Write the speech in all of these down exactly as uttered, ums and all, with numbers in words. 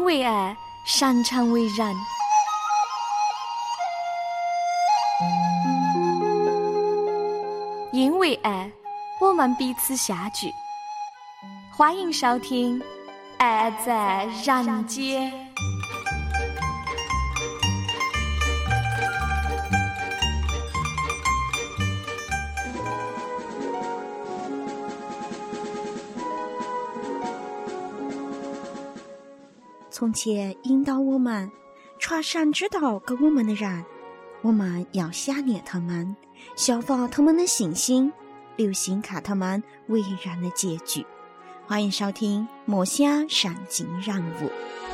为爱，擅长为人。因为爱，我们彼此相聚。欢迎收听《爱在人间》。 从前引导我们、传神之道给我们的人，我们要想念他们，效仿他们的信心，留心看他们为人的结局。欢迎收听《默想圣经人物》。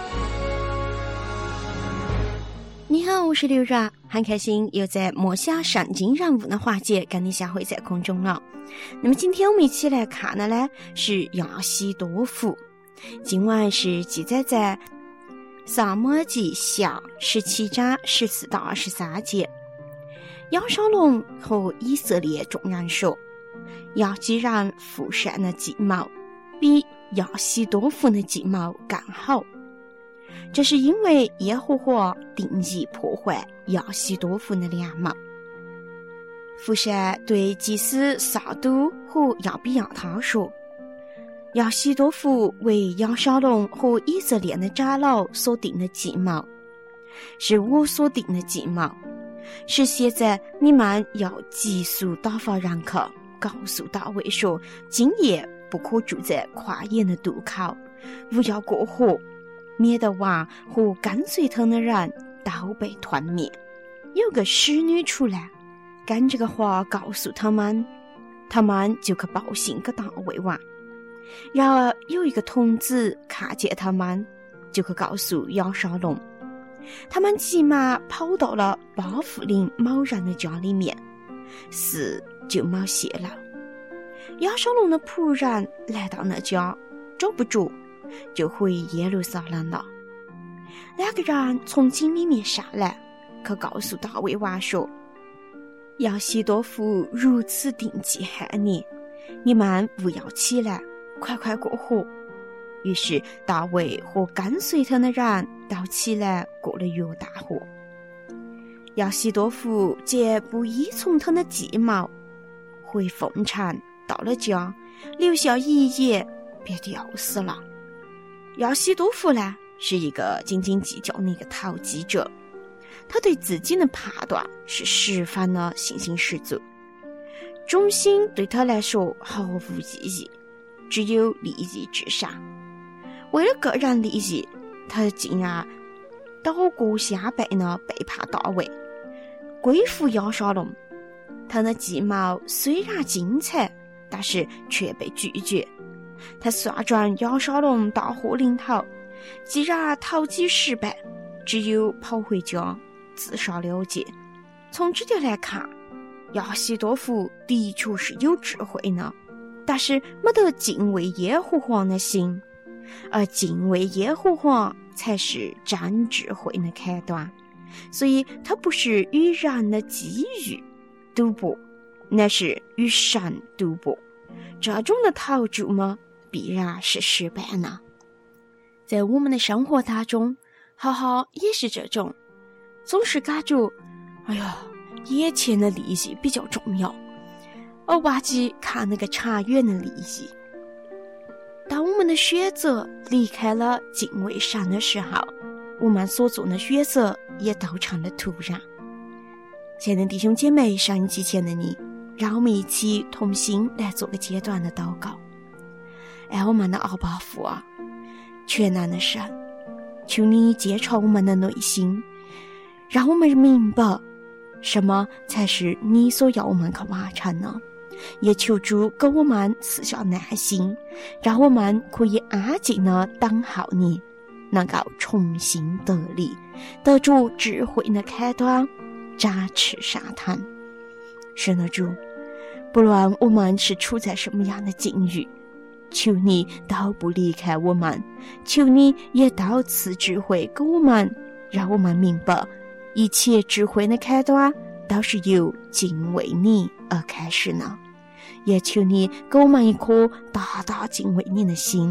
你好，我是刘软，很开心又在默想圣经人物的环节跟你相会在空中了。那么今天我们一起来看的呢是亚西多夫。经文是记载在撒母耳记下十七章十四到二十三节。亚沙龙和以色列众人说，亚基人父神的计谋比亚西多夫的计谋更好，这是因为耶和华定义破坏亚西多夫的良谋。父神对祭司撒督和亚比亚他说，亚西多夫为亚沙龙和以色列的长老所定的计谋，是我所定的计谋，是现在你们要急速打发人去告诉大卫说，今夜不可住在旷野的渡口，不要过河，免得王和跟随他的人都被团灭。有个使女出来，跟这个话告诉他们，他们就去报信给大卫王。然而有一个童子看见他们，就去告诉亚沙龙。他们急忙跑到了巴弗林某人的家里面，事就没泄了。亚沙龙的仆人来到那家，找不着，就回耶路撒冷了。两个人从井里面上来，可告诉大卫王说，亚西多夫如此定计害你，你们不要起来，快快过河。于是大卫和跟随他的人都起来过了约旦河。亚西多夫见不依从他的计谋，回奉城到了家，留下一夜便吊死了。亚西多夫呢，是一个斤斤计较的一个投机者，他对自己的判断是十分的信心十足，忠心对他来说毫无意义，只有利益至上。为了个人利益，他竟然倒戈相背呢，背叛大卫，归附亚沙龙。他的计谋虽然精彩，但是却被拒绝。他算准亚沙龙大祸临头，既然投机失败，只有跑回家自杀了结。从这点来看，亚西多夫的确是有智慧呢，但是没得敬畏耶和华的心，而敬畏耶和华才是真智慧的开端。所以他不是与人的机遇赌博，那是与神赌博。这种的投注嘛，必然是失败呢。在我们的生活当中，好好也是这种，总是感觉哎呀，眼前的利益比较重要，而忘记看那个长远的利益。当我们的选择离开了敬畏神的时候，我们所做的选择也都成了徒然。亲爱的弟兄姐妹，收音机前的你，让我们一起同心来做个阶段的祷告。爱我们的阿爸父啊，全能的神，求你揭穿我们的内心，让我们明白什么才是你所要我们去完成的。也求主给我们赐下耐心，让我们可以安静地等候你，能够重新得力，得着智慧的开端，展翅上腾。神的主，不论我们是处在什么样的境遇，求你都不离开我们，求你也都赐智慧给我们，让我们明白一切智慧的开端都是由敬畏你而开始呢。也求你给我们一颗大大敬畏你的心，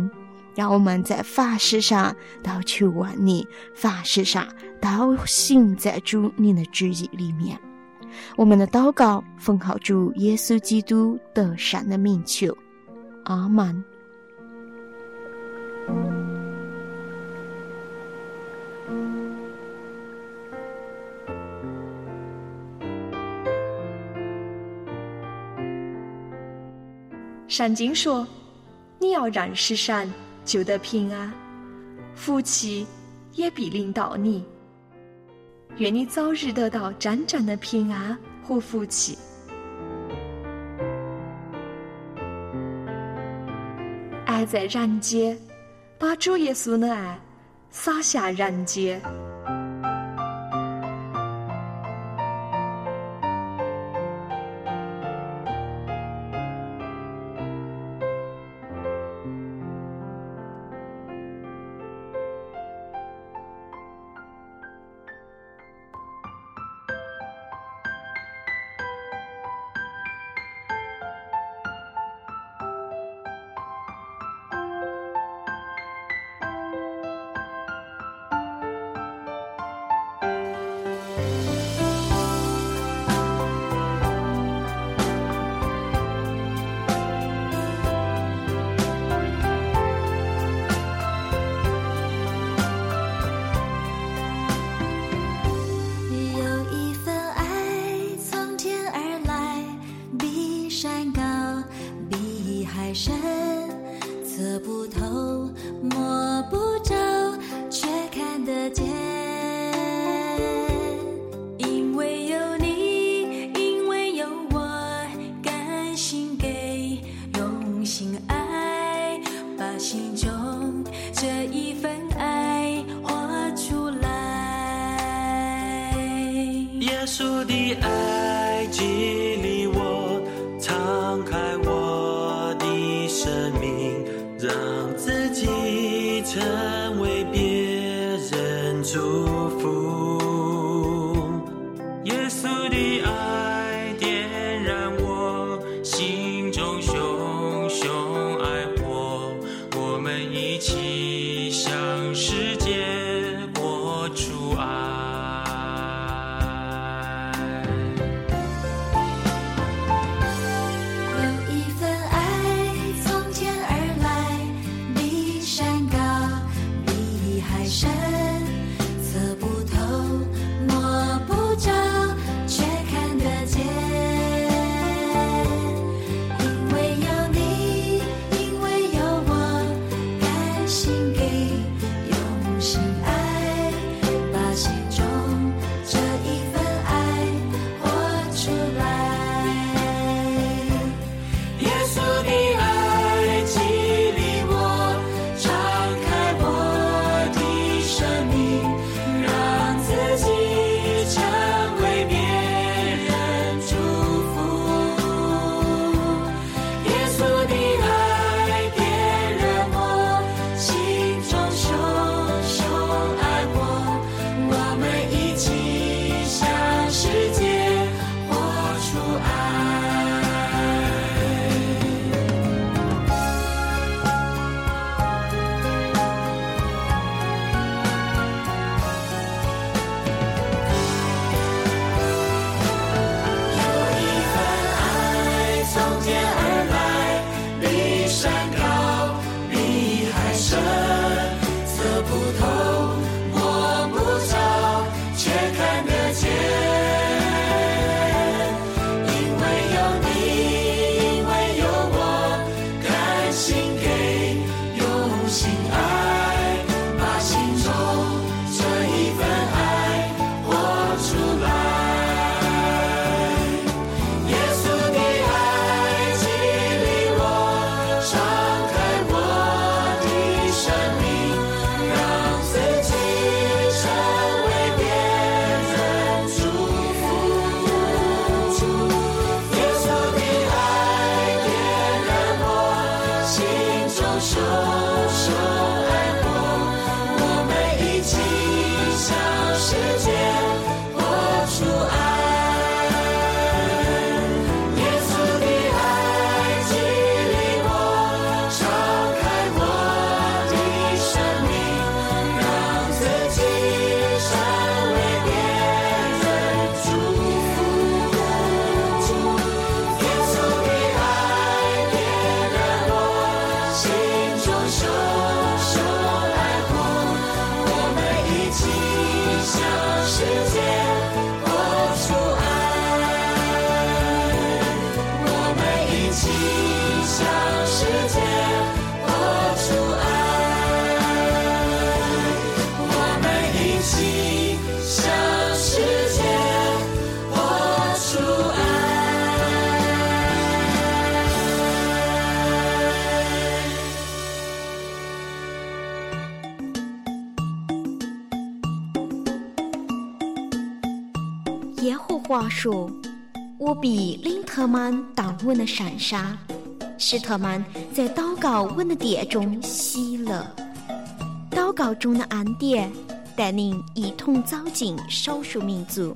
让我们在法事上都求完你，法事上都行在主你的旨意里面。我们的祷告奉靠主耶稣基督得胜的名求，阿们。 圣经说，你要让世上就得平安，福气也必临到你。愿你早日得到真正的平安和福气。爱在人间，把主耶稣的爱洒下人间。 耶稣的爱激励我，敞开我的生命，让自己成为别人主一起向世界活出爱，我们一起向世界活出爱。 耶和华说，我必领他们到我的山上，使他们在祷告我的殿中喜乐。祷告中的恩典带领一同走进少数民族。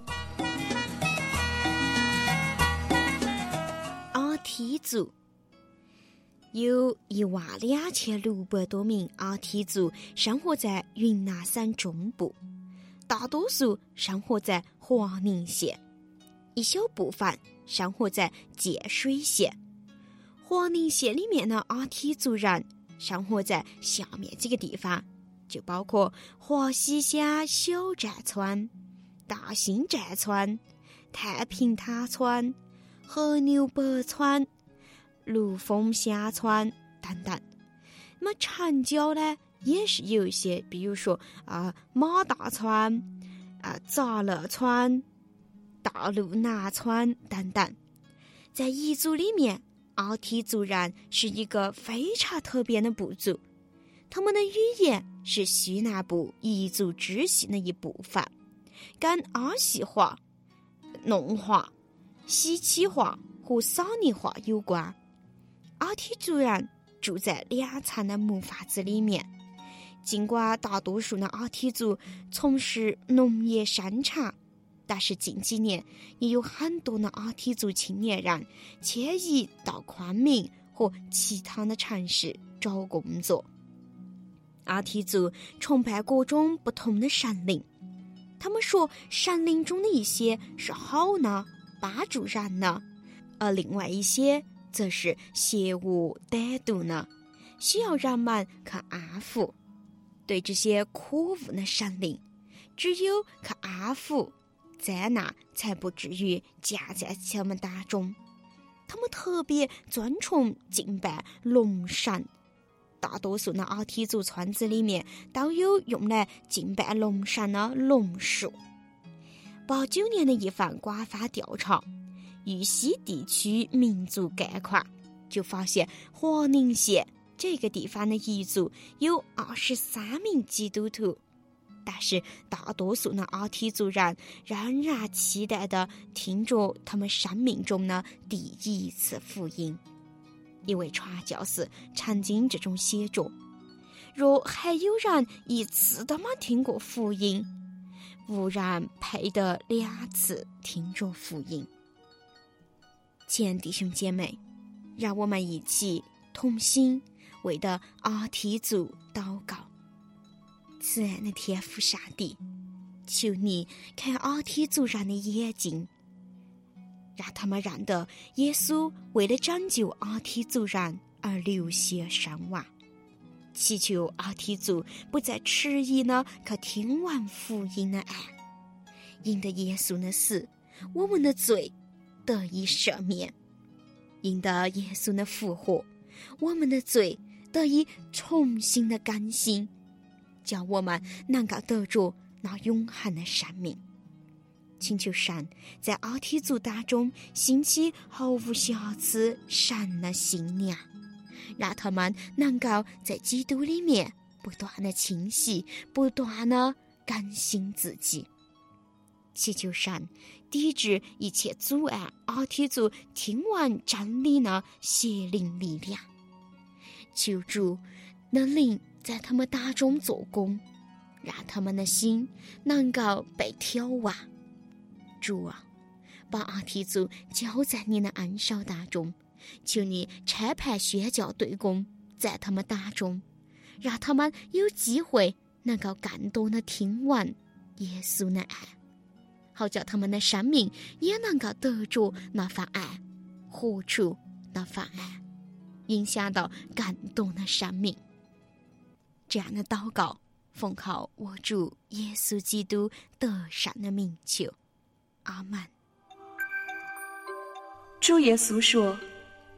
阿提族有一万两千六百多名阿提族生活在云南省中部，大多数生活在华宁县，一小部分生活在建水县。华宁县里面的阿提族人生活在下面几个地方，就包括华西乡小寨村、大兴寨村、太平塔村、河牛北村、陆丰乡村等等。那么城郊呢，也是有一些，比如说啊、呃、马大村、啊、呃、杂乐村、大路南村等等。在彝族里面，阿提族人是一个非常特别的部族，他们的语言是西南部彝族支系的一部分，跟阿西话、弄话、西岐话和桑尼话有关。阿提族人住在两层的木房子里面，尽管大多数的阿提族从事农业生产，但是近几年也有很多的阿提族青年人迁移到昆明和其他的城市找工作。阿提族崇拜各种不同的神灵，他们说神灵中的一些是好呢，帮助人呢，而另外一些则是邪恶歹毒呢，需要人们去安抚。对这些可恶的神灵，只有去安抚，灾难才不至于降在他们当中。他们特别尊崇敬拜龙神，大多数的阿提族村子里面都有用来敬拜龙神的龙树。八九年的一份官方调查，玉溪地区民族概况，就发现华宁县这个地方的彝族有二十三名基督徒，但是大多数的阿提族人仍然期待地听着他们生命中的第一次福音。一位传教士曾经这种写着：若还有人一次都没听过福音，无人配得两次听着福音。亲爱的弟兄姐妹，让我们一起同心为的阿提族祷告。慈爱的天父上帝，求你看阿提族人的眼睛，让他们认得耶稣为了拯救阿提族人而流血身亡。祈求阿提族不再迟疑呢可听完福音的爱，因得耶稣的死，我们的罪得以赦免；因得耶稣的复活，我们的罪得以重新的更新，叫我们能够得着那永恒的生命。请求神在阿提族当中兴起毫无瑕疵神的信仰，让他们能够在基督里面不断的清洗，不断的更新自己。祈求神抵制一切阻碍阿提族听完真理的邪灵力量，求主能令在他们当中做工，让他们的心能够被挑旺。主啊，把阿提族交在你的恩手当中，求你差派宣教队工在他们当中，让他们有机会能够更多的听完耶稣的爱，好叫他们的生命也能够得着那份爱，活出那份爱，影响到更多的生命。这样的祷告，奉靠我主耶稣基督得胜的名求，阿们。 主耶稣说：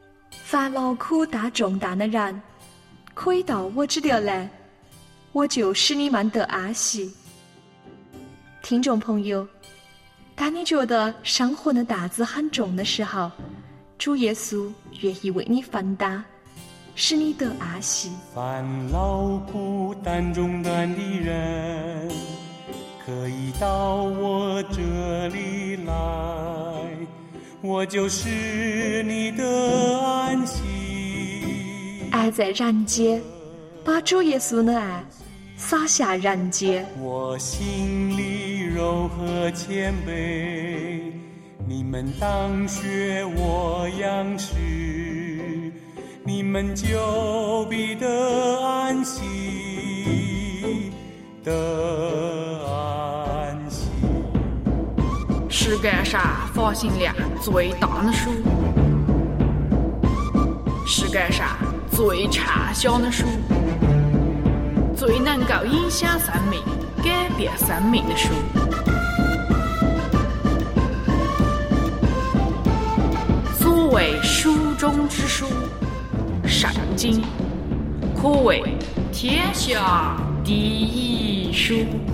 凡劳苦大重担的人，可以到我这里来，我就使你们得安息。听众朋友，当你觉得生活的担子很重的时候，主耶稣愿意为你分担，使你得安息。 凡劳苦担重担的人，可以到我这里来，我就是你的安息。 爱在人间，把主耶稣的爱洒下人间。 我心里柔和谦卑，你们当学我样式，你们就必得安息，得安息。 世界上发行量最大的书，世界上最畅销的书，最能够影响生命、改变生命的书。所谓书中之书，圣经，可谓天下第一书。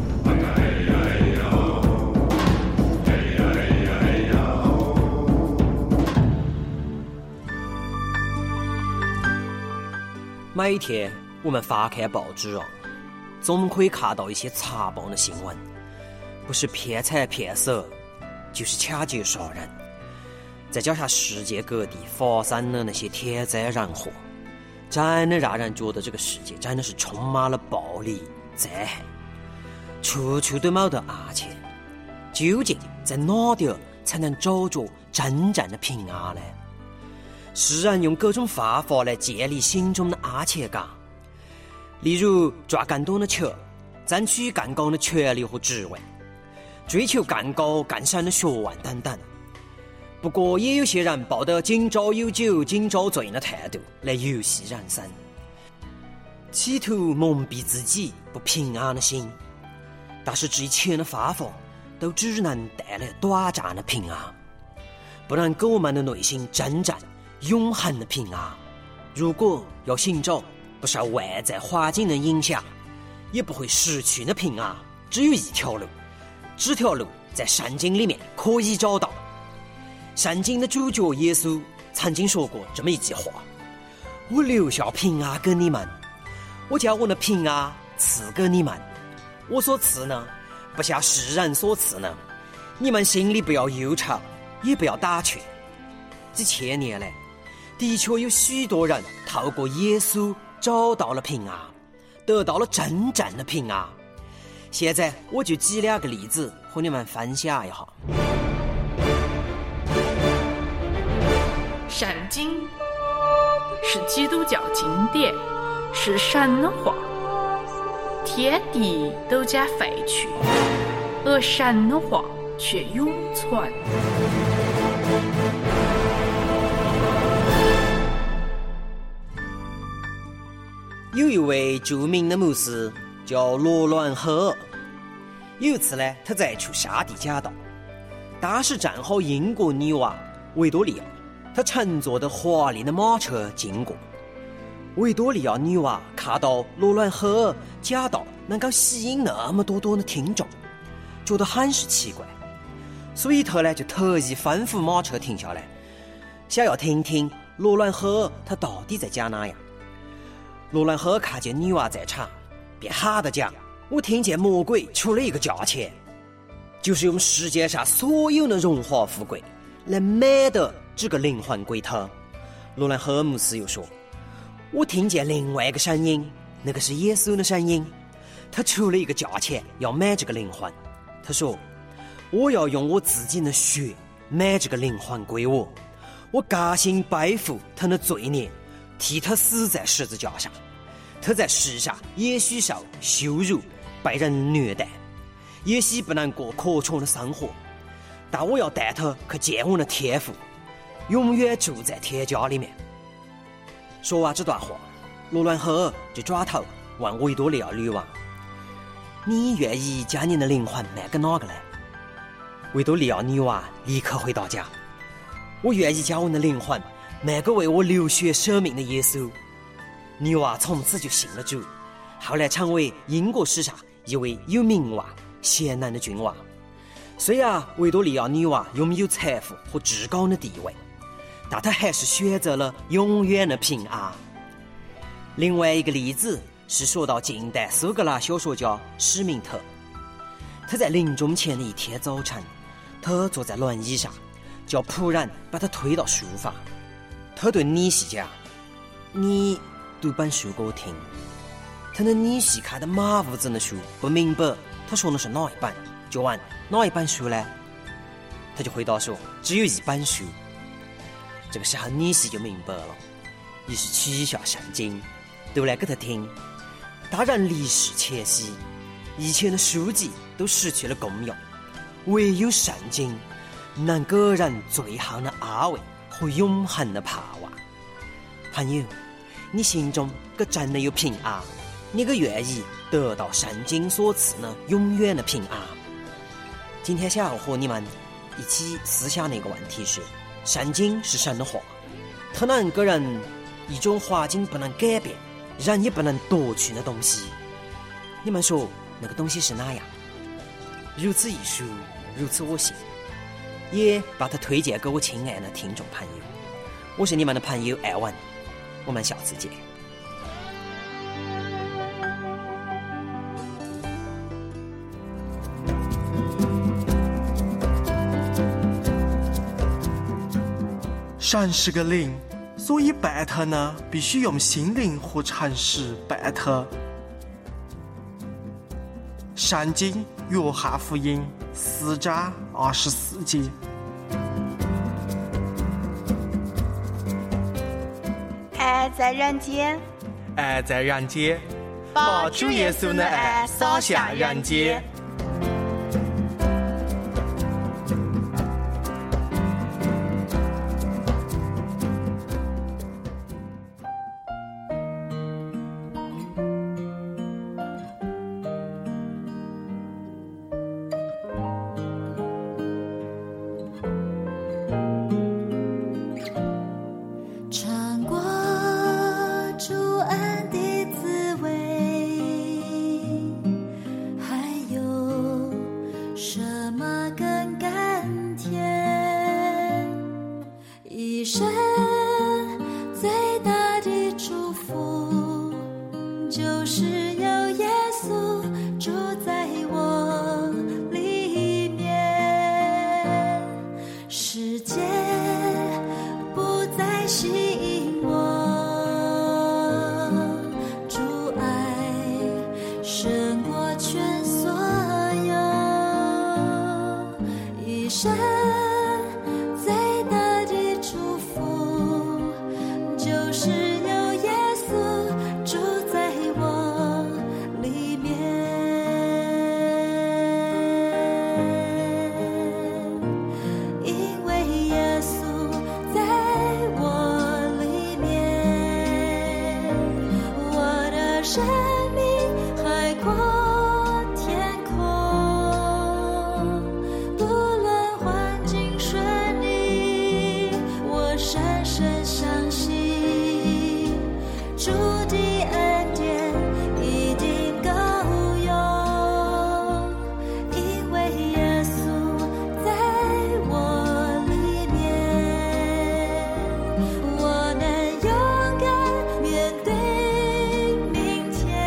每天我们翻看报纸啊，总可以看到一些残暴的新闻，不是骗财骗色，就是抢劫杀人，再加上世界各地发生的那些天灾人祸，真的让人觉得这个世界真的是充满了暴力灾害，处处都没得安全。究竟在哪点才能找着真正的平安呢？世人用各种方法来建立心中的安全感，例如赚更多的钱，争取更高的权力和职位，追求更高更深的学问等等。不过也有些人抱着今朝有酒今朝醉的态度来游戏人生，企图蒙蔽自己不平安的心，但是这一切的方法都只能带来短暂的平安，不能给我们的内心真正永恒的平安。如果要寻找不受外在环境的影响，也不会失去的平安，只有一条路，这条路在圣经里面可以找到。圣经的主角耶稣曾经说过这么一句话：我留下平安给你们，我将我的平安赐给你们，我所赐呢，不像世人所赐呢，你们心里不要忧愁，也不要胆怯。几千年来，的确有许多人透过耶稣找到了平安，得到了真正的平安。现在我就举两个例子和你们分享一下。 圣经是基督教经典，是神的话，天地都将废去，而神的话却永存。 有一位著名的牧师叫罗兰赫尔，有一次呢，他在一处沙地讲道，当时正好英国女王维多利亚，她乘坐的华丽的马车经过。维多利亚女王看到罗兰赫尔讲道能够吸引那么多多的听众，觉得很是奇怪，所以他呢就特意吩咐马车停下来，想要听听罗兰赫尔他到底在讲哪样。罗兰赫看见女娃在场，便喊着讲：我听见魔鬼出了一个价钱，就是用世界上所有的荣华富贵来买的这个灵魂归他。罗兰赫牧师又说：我听见另外一个声音，那个是耶稣的声音，他出了一个价钱要买这个灵魂。他说：我要用我自己的血买这个灵魂归我，我甘心背负他的罪孽，替他死在十字架上。他在世上也许受羞辱，被人虐待，也许不能过可宠的生活，但我要带他去见我的天父，永远住在天家里面。说完这段话，罗兰赫尔就转头问维多利亚女王：你愿意将你的灵魂卖给哪个呢？维多利亚女王立刻回答讲：我愿意将我的灵魂那个为我流血舍命的耶稣。女娃从此就信了主，后来成为英国史上一位有名望、贤能的君王。虽然维多利亚女王拥有财富和至高的地位，但她还是选择了永远的平安。另外一个例子是说到近代苏格兰小说家史密特，他在临终前的一天早晨，他坐在轮椅上，叫仆人把他推到书房。他对女婿讲：“你读本书给我听。”他的女婿看得满屋子的书，不明白他说的是哪一本，就问哪一本书呢？他就回答说只有一本书。这个时候女婿就明白了，于是取下圣经读来给他听。当然历史前夕，以前的书籍都失去了功用，唯有圣经能给人最后的安慰和永恒的盼望。朋友，你心中可真的有平安？你可愿意得到圣经所赐的永远的平安？今天想要和你们一起思想的一个问题是，圣经是神的话，它能给人一种环境不能改变，人也不能夺取的东西。你们说那个东西是哪样？如此一书，如此我信，也把它推荐给我亲爱的听众朋友。我是你们的朋友艾文，我们下次见。 神是个灵，所以拜他呢，必须用心灵和诚实拜他。圣经约翰福音四章二十四节。 爱在人间， 爱在人间，把主耶稣的爱洒向人间。 我能勇敢面对明天。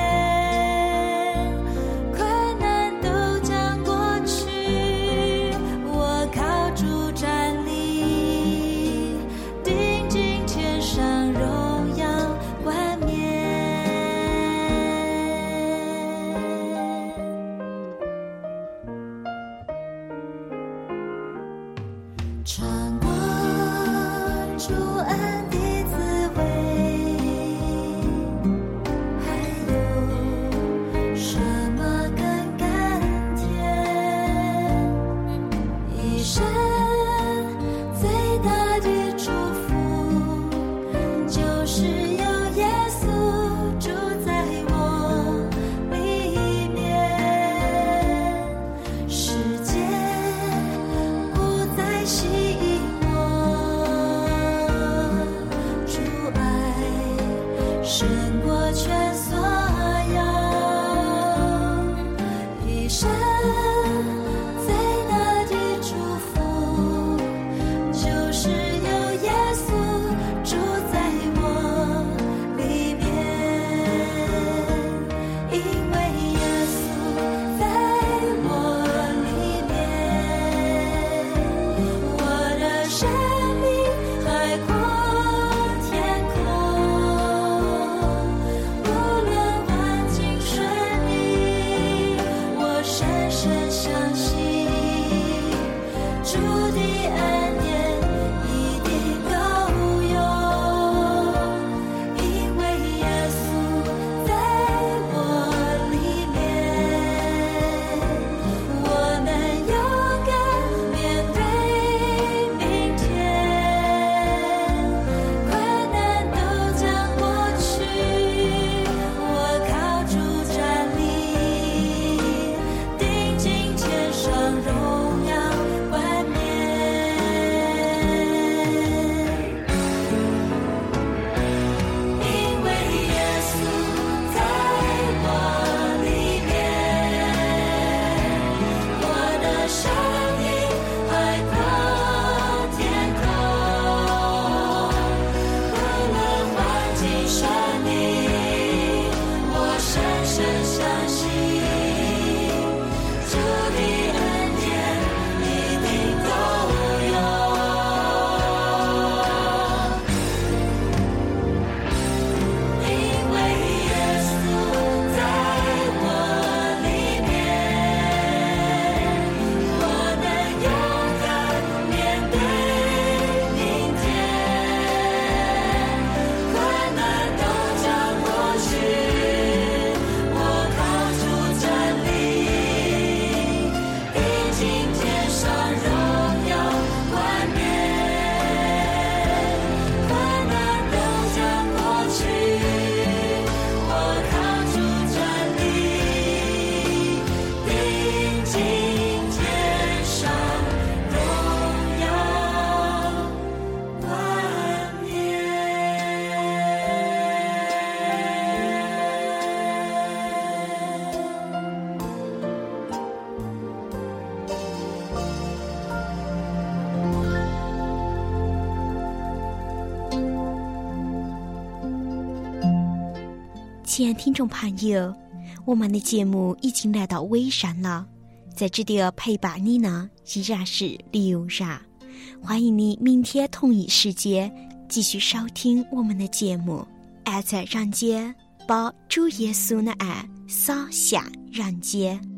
亲爱听众朋友，我们的节目已经来到尾声了，在这里陪伴你呢依然是刘然，欢迎你明天同一时间继续收听我们的节目。爱在人间，把主耶稣的爱洒向人间。